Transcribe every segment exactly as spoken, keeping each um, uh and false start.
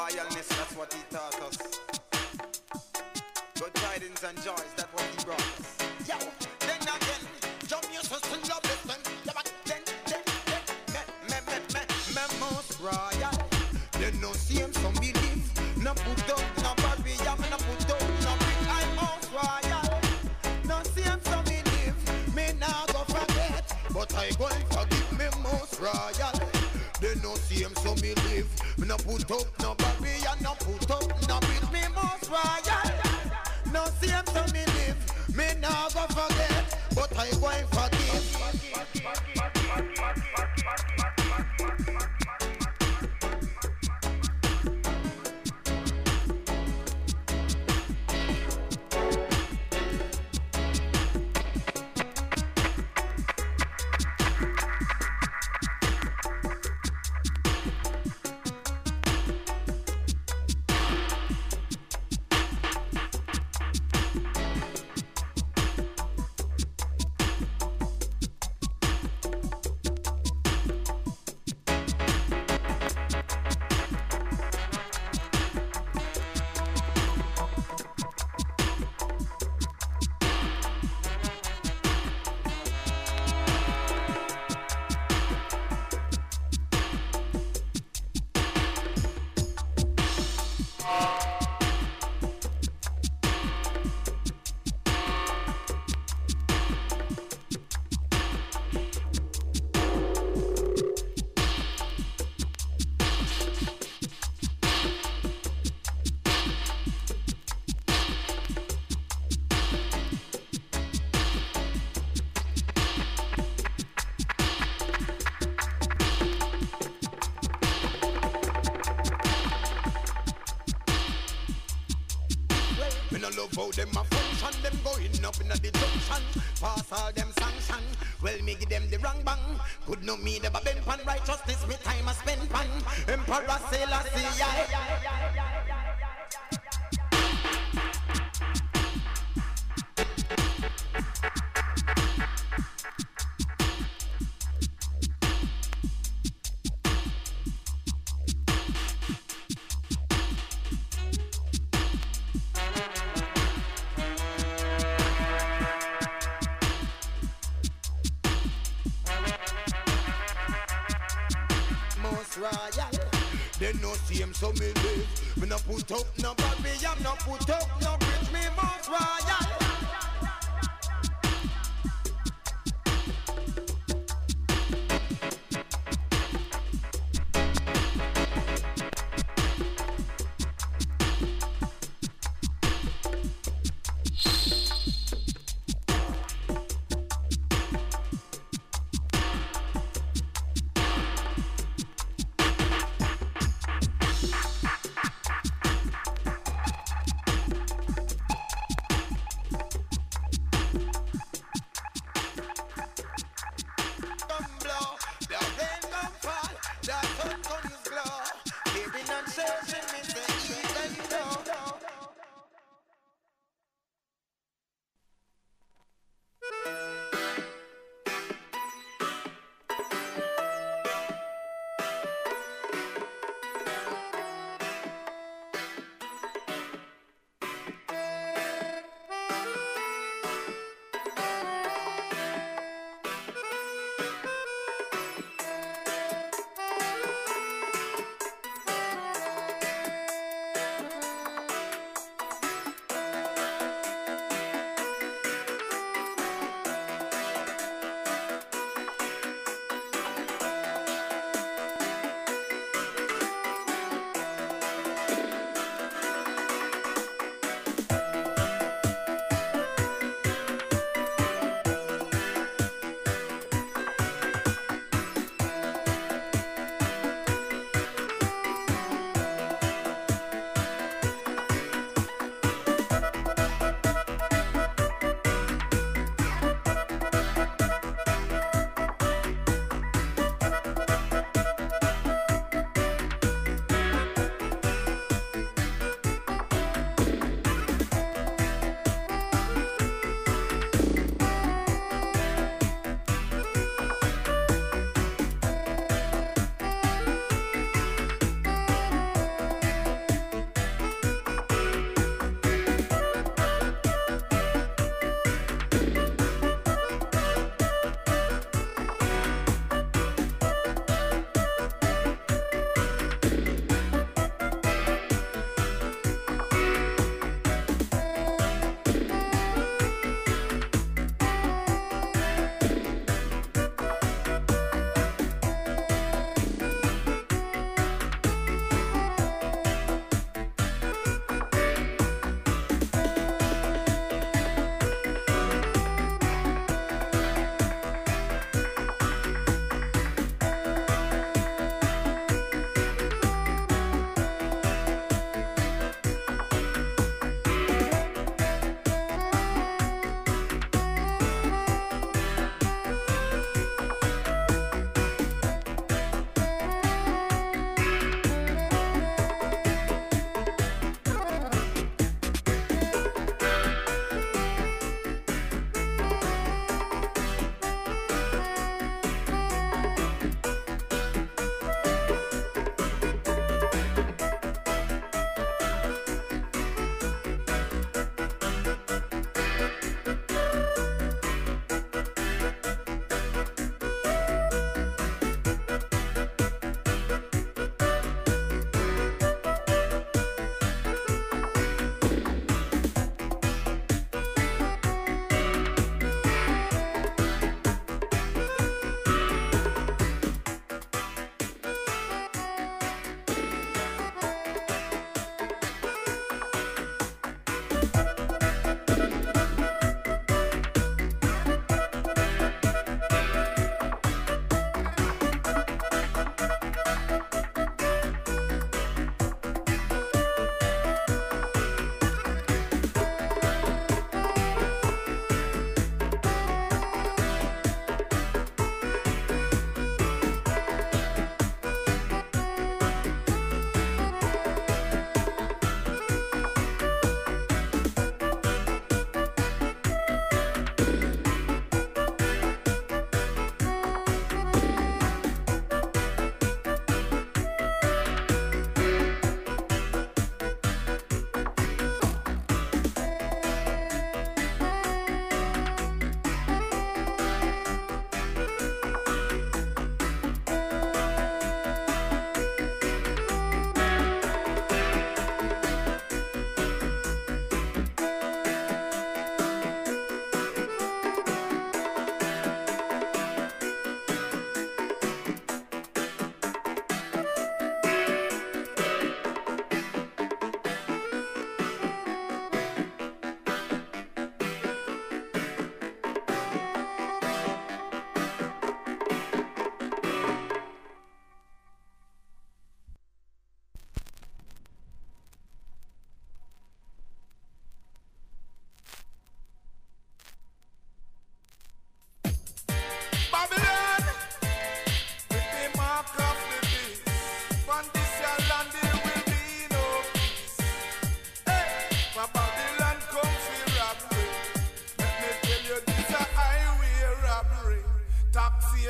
royalness, that's what he taught us. Good tidings and joys, that's what he brought us. Yo, then again, jump your sister, love them. Then, then, then, me, me, me, me, me most royal. They no same, so me live. No put up, no barrier, no put up, no big. I'm most royal. No same, so me live. Me now go forget, but I go forgive me most royal. They no same, so me live. Me no put up, no barrier, no put up, no big. Me most royal. No same, so me live. Me now go forget, but I go forgive. How them a function, them going up in the junction. Pass all them sanction. Well, me give them the wrong bang. Could no me the bend pan righteousness. Me time a spend pan. Emperor Selassie, yeah. They no same, so me live. Me no put up no barrier, no put up no bridge. Me most royal.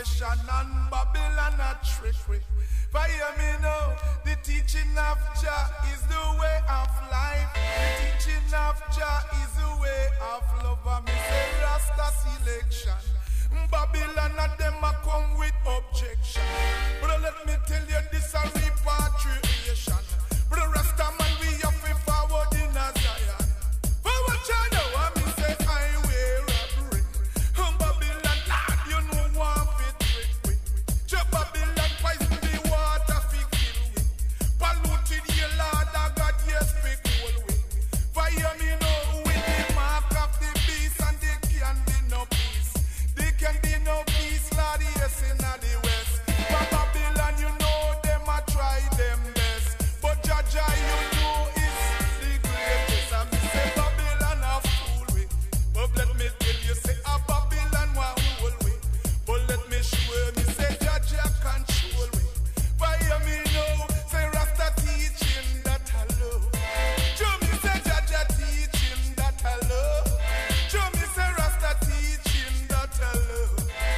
salvation and Babylon a trickery. For hear me now, the teaching of Jah is the way of life. The teaching of Jah is the way of love. And me say Rasta selection. Babylon and them a come with objection. But let me tell you this a repatriation. But Rasta man we have to forward in a Zion. But what you know I me say I wear a ring. Babylon lad you know one fit trick we. Jah Babylon poison the water fi kill we. Polluted your Lord I got yes fi cool we. Fire me now with the mark of the beast and there can be no peace. There can be no peace, Lord, yes, in the west. But Babylon, you know them a try them best. But Jah Jah, you know is the greatest. And me say Babylon a fool we. But let me tell you, say a Babylon wa fool we. But let me show me, say Jah Jah control we. Fire me now, say Rasta teaching that I love. Show me say Jah Jah teaching that I love. Show me say Rasta teaching that I love.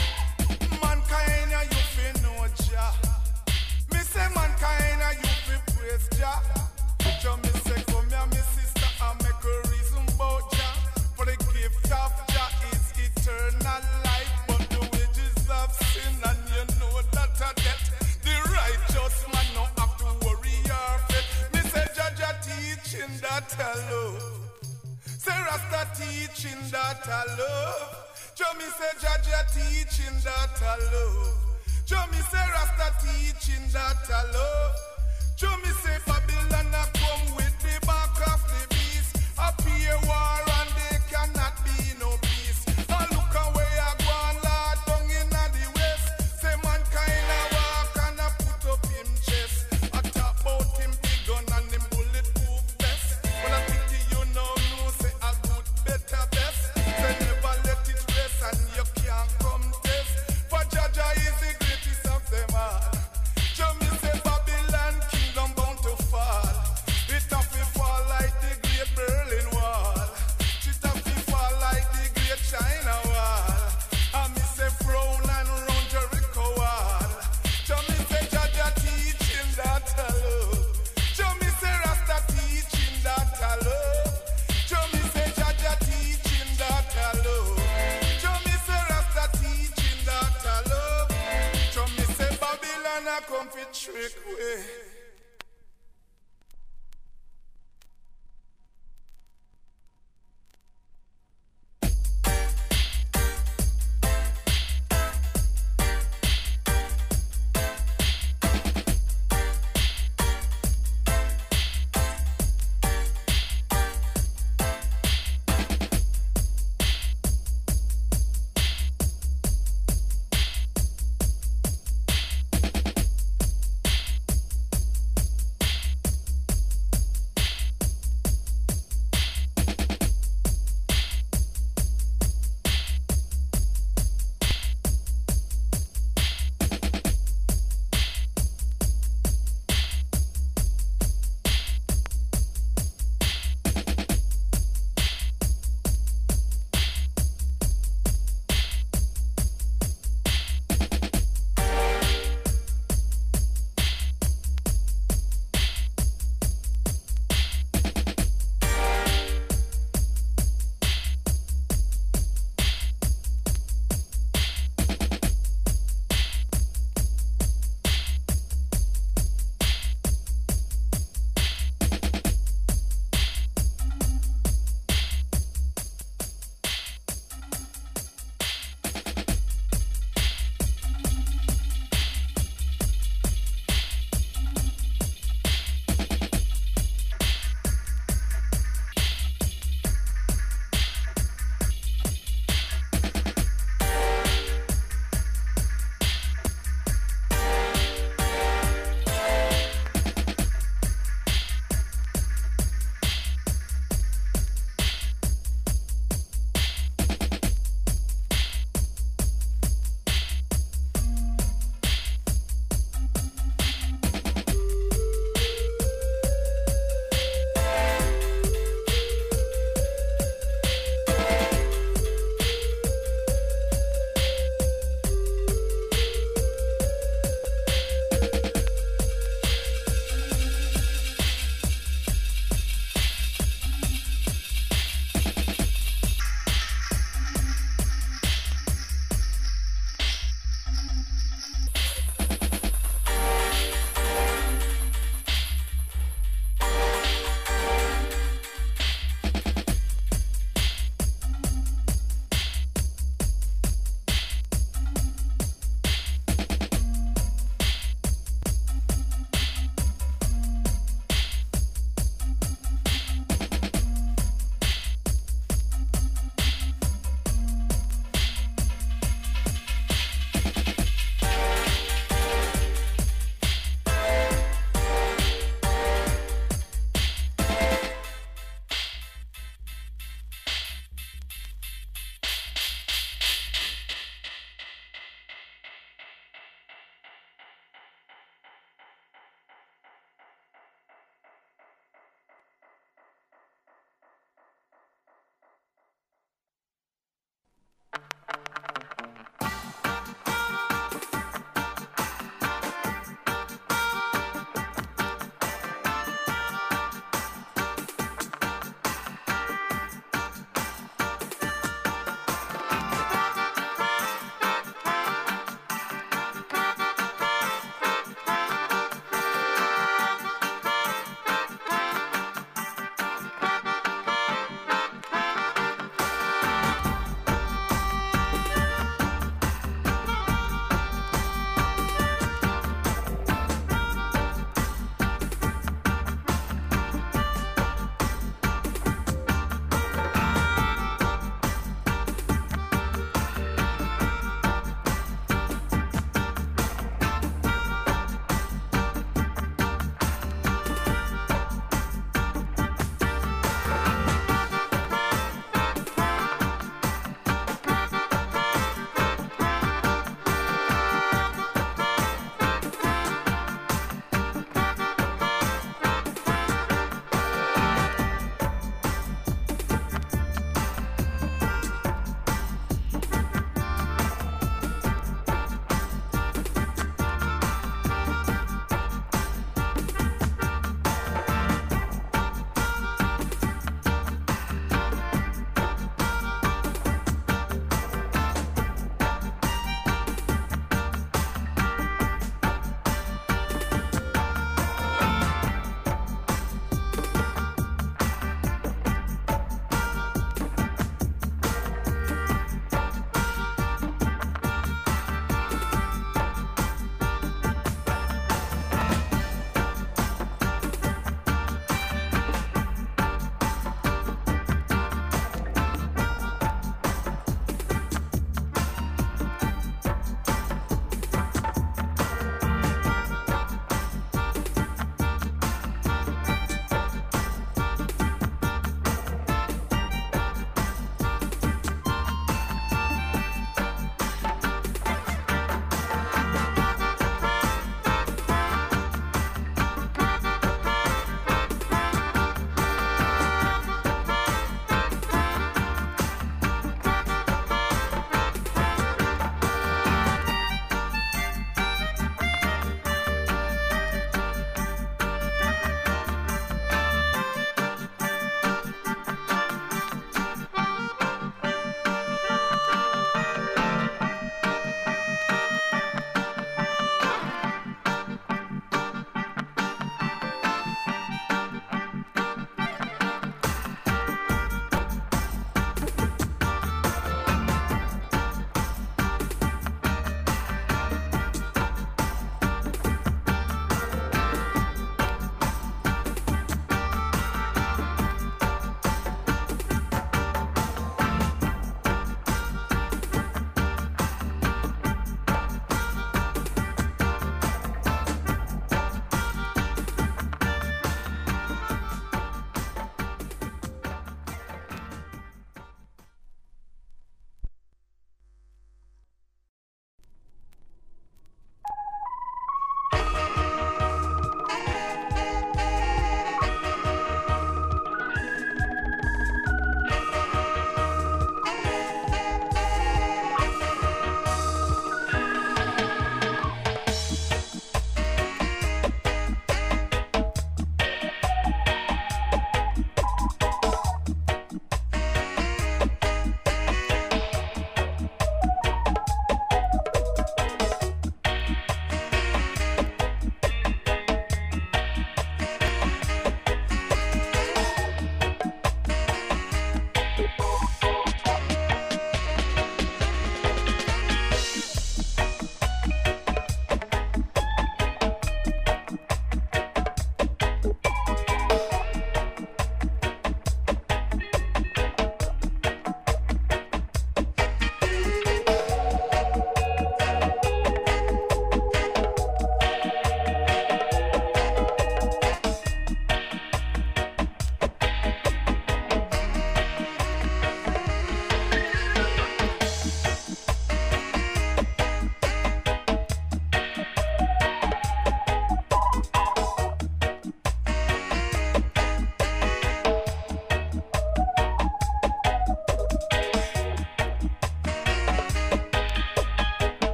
Mankind a you fi know Jah. Me say mankind a you fi praise Jah. Jah me say come here me sister and make a reason bout Jah. For the gift of Jah is eternal life, but the wages of sin and you know that a death. The righteous man no have to worry or fret. Me say Jah Jah teaching that I love. Say Rasta teaching that I love. Jah me say Jah Jah teaching that I love. Jah me say Rasta teaching that I love. Jah me say Babylon a come with the back of the beast. A pure war and there cannot be no peace. A look away a go and Lord down in the west. Say mankind a walk and a put up him chest. A talk about him big gun and him bulletproof vest. But I pity you now know say a good better best. Say never let it rest and you can't come test. For Jah Jah is the greatest of them all. Jah me say Babylon kingdom bound to fall. It have to fall like the great Berlin Wall. It have to fall like the great China Wall. And me say frown and round Jericho Wall. Jah me say Jah Jah teaching that I love. Jah me say Rasta teaching that I love. Jah me say Jah Jah teaching that I love. Jah me say Rasta teaching that I love. Jah me say Babylon a come fi trick way.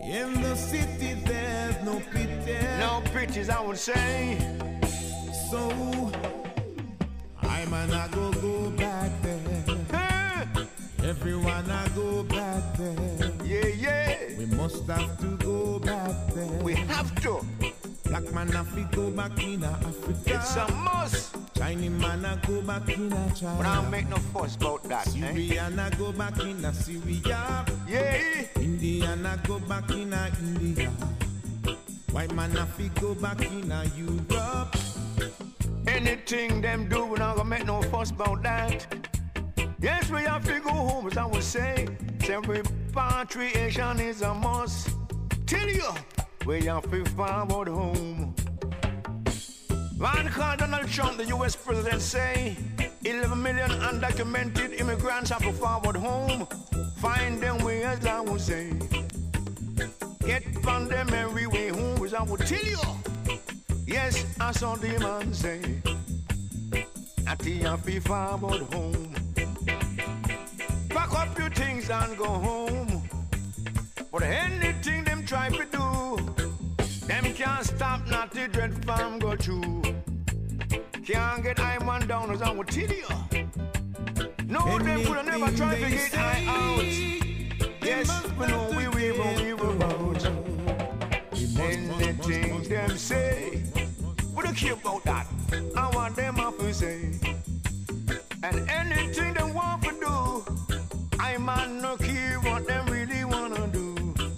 In the city there's no pity. No pities, I would say. So I'm gonna go go back there. Hey. Everyone I go back there. Yeah, yeah. We must have to go back there. We have to. Black man have to go back in Africa. It's a must. Chinese man I go back in China. But I don't make no fuss about that. Syrian I go back in Syria. Yeah. Indian I go back in India. White man have to go back in Europe. Anything them do, we not gonna make no fuss about that. Yes, we have to go home, as I would say. Repatriation is a must. Tell you, we have to forward home. One call Donald Trump, the U S president, say eleven million undocumented immigrants have to forward home. Find them way, as I would say. Get from them every way home, as I would tell you. Yes, I saw the man say that he have to forward home. Pack up your things and go home. But anything them try to do, them can't stop not the dread farm go through. Can't get I man down, as I would tell you. No, they would have never tried to get I out. Yes, we know we will, we will out. Anything them say, we don't care about that. I want them up to say. And anything they want to do, I man no care what them really wanna do.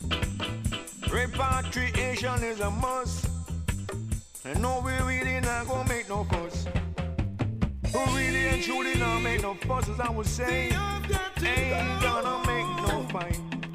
Repatriation is a must. And no, we really not gonna make no fuss. Who really and truly not make no fuss, as I would say. Ain't gonna make no fight.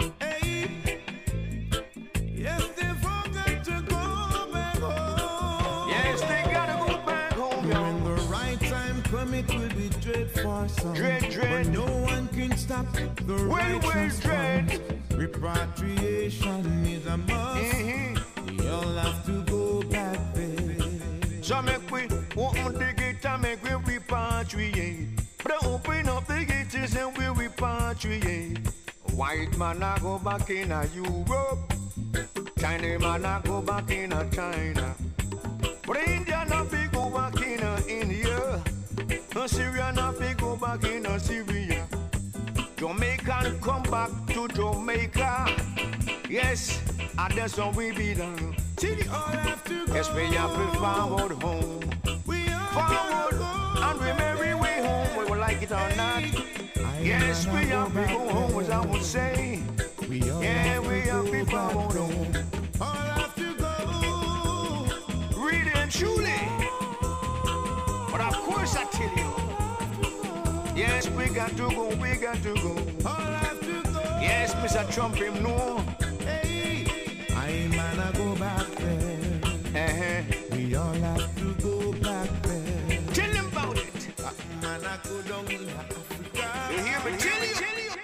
Yes, they forgot to go back home. Yes, they gotta go back home, yo. When the right time come, it will be dread for some. Dread, dread. But no one can stop the Well, well, righteous dread. ones. Repatriation is a must. Mm-hmm. We all have to go back there. So make we open the gate and make we repatriate. But open up the gates and we repatriate. White man I go back in a Europe. Chinese man I go back in a China. But Indian I fi go back in a India. Syrian I fi go back in a Syria. Jamaican come back to Jamaica. Yes, and that's how we be done. We all have to go. Yes, we have to forward home. We all Forward, and we merry way home, we will like it or not. Yes, we have to go home, as I would say. We all Yeah, have we to have go to back forward there. home. All have to go. Really and truly. But of course I tell you. Yes, we got to go, we got to go. All have to go. Yes, Mister Trump, him know. Hey, I man I go back there. Uh-huh. We all have to go back there. Tell him about it. Man I go down in Africa. You hear me? Tell you.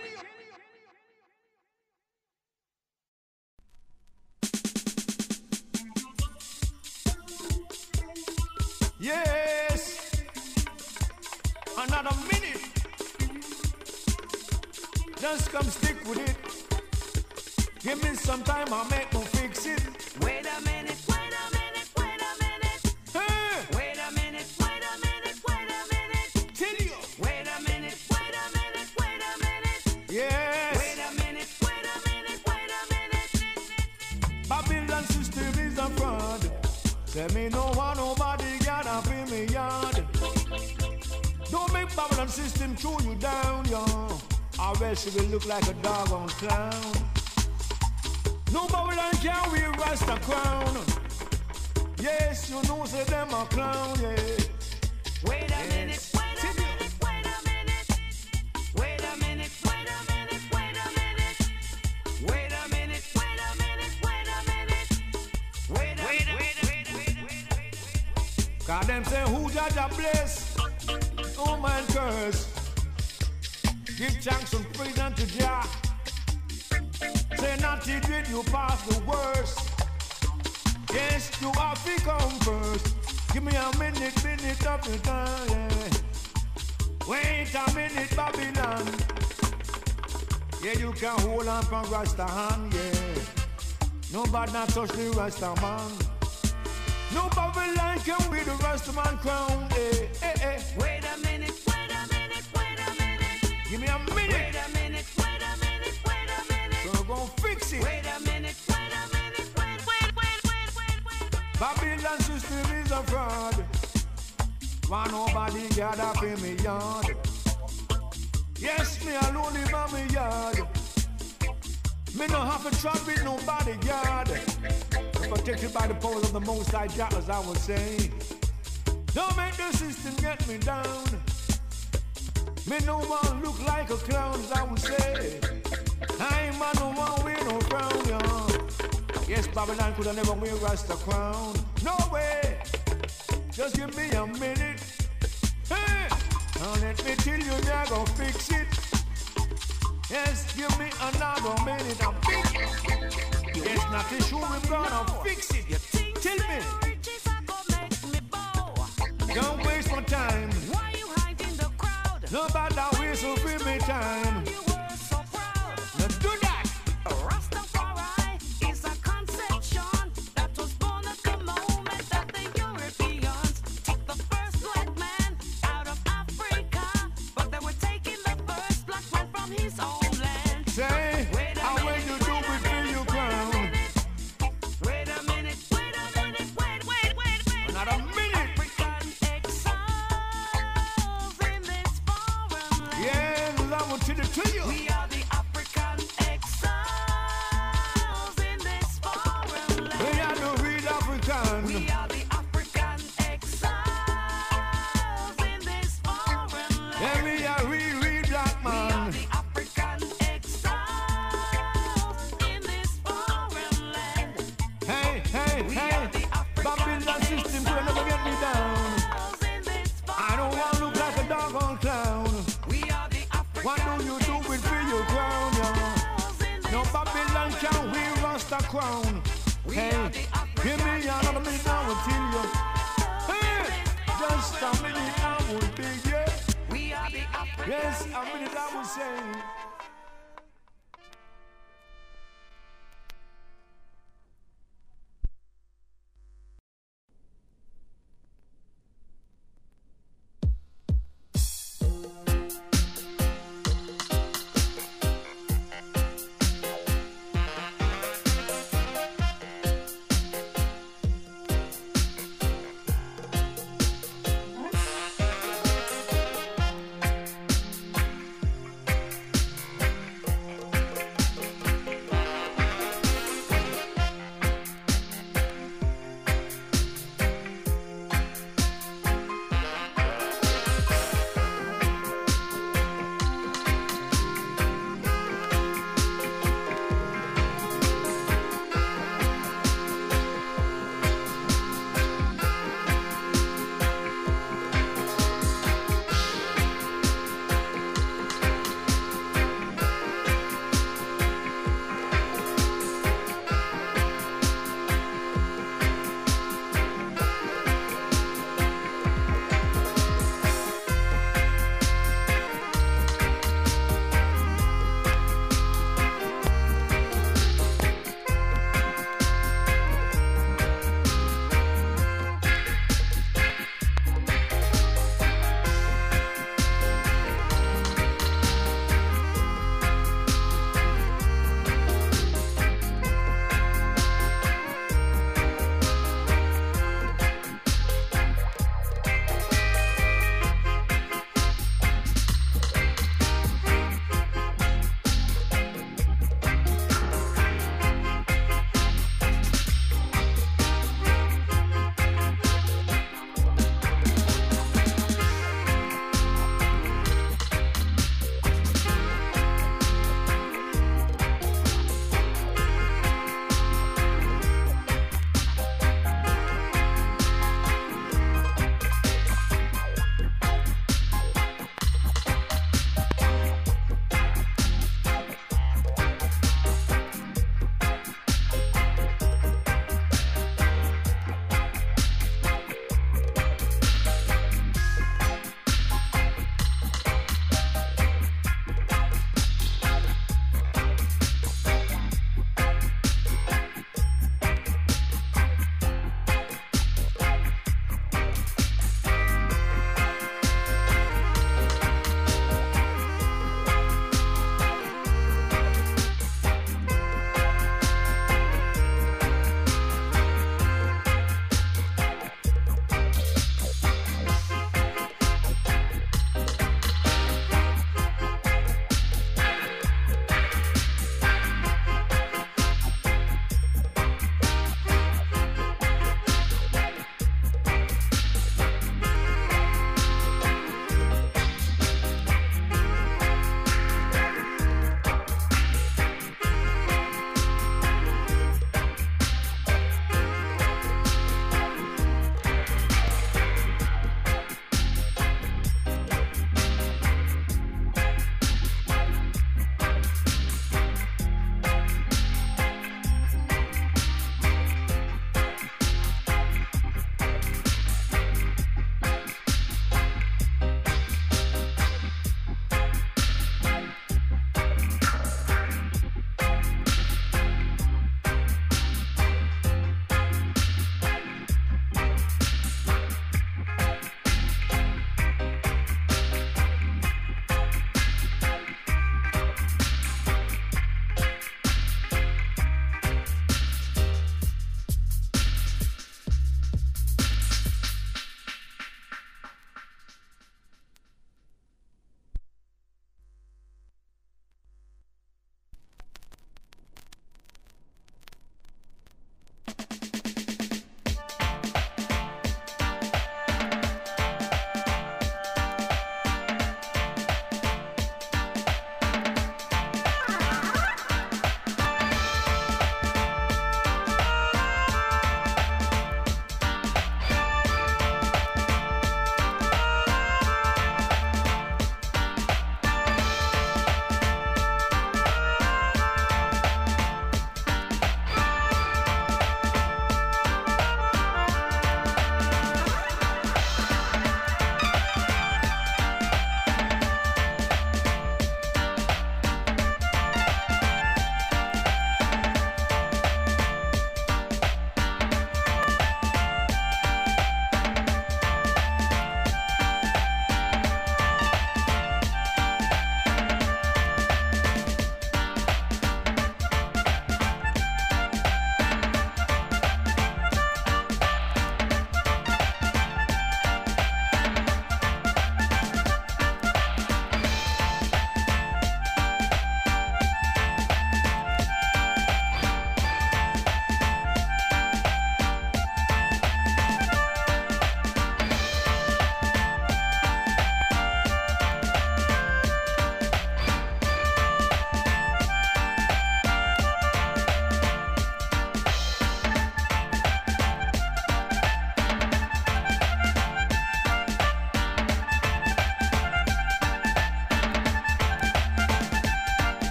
Yes. Another minute. Just come stick with it. Give me some time, I'll make me fix it. Wait a minute, wait a minute, wait a minute. Hey. Wait a minute, wait a minute, wait a minute. Tell you. Wait a minute, wait a minute, wait a minute. Yes. Wait a minute, wait a minute, wait a minute. Babylon system is a fraud. Tell me no one, nobody got up in me yard. Don't make Babylon system chew you down, yo. Or else you will look like a dog on clown. No Babylon can wear Rasta crown. Yes, you know say them a clown, yeah. Wait a minute, wait a minute, wait a minute. Wait a minute, wait a minute, wait a minute. Wait a minute, wait a minute, wait a minute. Wait a minute, wait a minute, wait a minute. Cause them say who judge a bless, no man curse. Give thanks and praise unto Jah. Say not to did you pass the worst. Yes, you have to come first. Give me a minute, minute of the time, yeah. Wait a minute, Babylon. Yeah, you can hold on from Rasta hand, yeah. Nobody not touch the Rasta man. No Babylon can be the Rasta man crown. Hey, hey, hey. Wait a minute, wait a minute, wait a minute. Give me a minute. Wait a minute, wait a minute, wait a minute. So we're gonna fix it. Wait a minute, wait a minute, wait, wait, wait, wait, wait, wait, wait. Babylon system is a fraud. Why nobody gather for me yard? Yes, me alone live on me yard. Me no have to trap with nobody yard. Protected by the powers of the Most High Jah, as I was saying. Don't make the system get me down. Me no one look like a clown, as I would say. I ain't man no one wear no crown, yeah. Yes, Babylon could have never wear Rasta crown. No way. Just give me a minute. Hey, now let me tell you, they're gonna fix it. Yes, give me another minute. I'm fix it. Yes, not too sure we're gonna fix it. You tell me. Don't waste my time. Why you hiding the crowd? Nobody whistle for me time. You were so proud. Now do that. Rastafari is a conception that was born at the moment that the Europeans took the first black man out of Africa, but they were taking the first black man from his homeland. Say, how when you do it for your crown? Wait a minute, wait a minute, wait, wait, wait, wait. Another minute. African exiles in this foreign land. Yes, I will tell it to you. We are the African exiles in this foreign land. We are the real African. We are the African exiles in this foreign land. Yeah, we are real, real black We are man. the African exiles in this foreign land. Hey, hey, We hey. are the African Babylon system could never get me down. exiles in this I don't want to look like a doggone clown. We are the African What do you do with for your crown, yeah? exiles in No this Babylon can wear Rasta crown. Hey, give me another minute now and tell you. Hey, just a minute I will be, yeah. We are the African Yes, a minute I will say.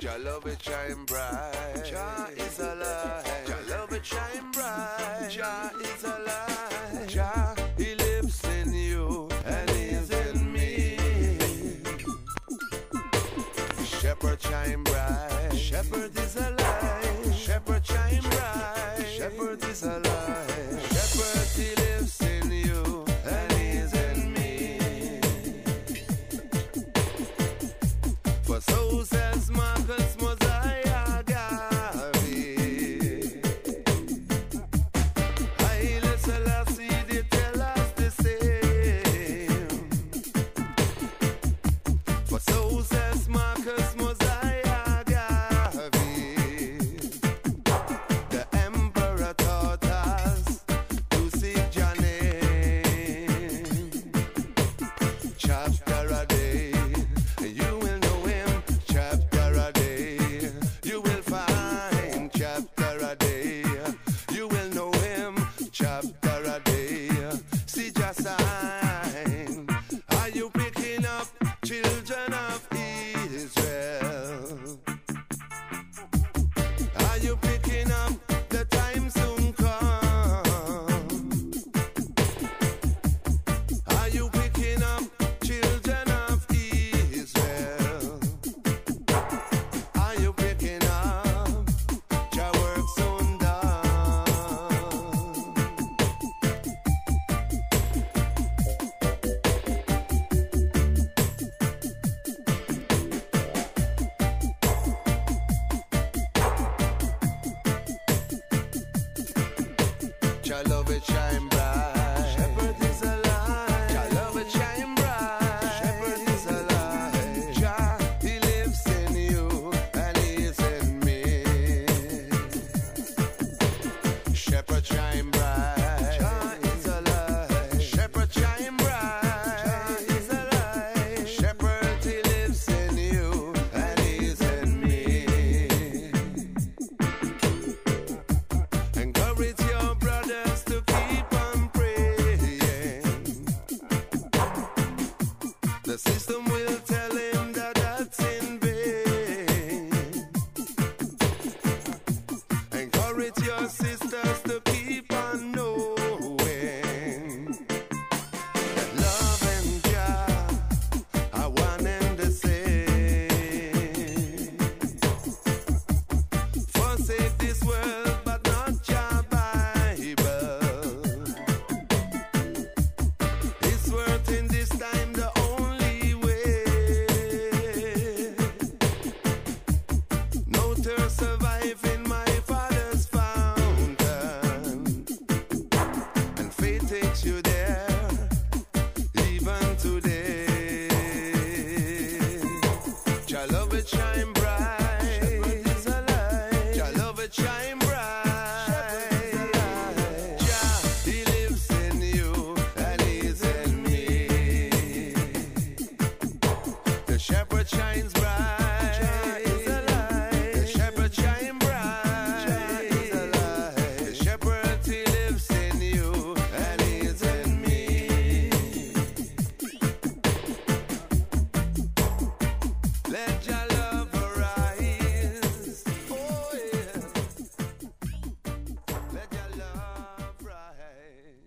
Jah love it shine bright. Jah is alive. Jah love it shine bright. Jah is alive. Jah, he lives in you and he's in me. Shepherd shine bright. Shepherd is alive. Shepherd shine bright. Shepherd is alive. Shepherd, he lives in you and he's in me. For so says Marcus Mosiah Garvey. Haile Selassie, they tell us the same. For so says Marcus Mosiah Garvey. The emperor taught us to seek Jah name. Chapter a day, you will know him. Chapter a day, you will find. Chapter a day, you will know him. Chapter a day, see Jah sign. Are you picking up, children of Israel? Are you picking up? The time soon come. Are you picking up, children of Israel? Are you picking up? Jah work soon done. Jah love it shine bright. Shepherd is alive. Jah love it shine bright. Shepherd is alive. Jah, he lives in you and he is in me. Shepherd shine bright. Jah is alive. Shepherd shine bright. Jah is alive. Shepherd, he lives in you and he is in me. Encourage your brothers to keep on praying. The system will tell him that that's in vain. Encourage your sisters to keep on knowing that love and Jah are one and the same. Forsake this world, but not Jah Bible. It's worth in this time the only way. No thirst survive in my Father's fountain, and faith takes you there even today. Jah love it shine bright. Shepherd is alive. Jah love it shine bright. Shepherd is alive. Jah, he lives in you and he's in me. The shepherd shines bright. Jah is alive. The shepherd shine bright. Jah is alive. The shepherd, he lives in you and he's in me. Let your love arise. Oh yeah. Let your love rise.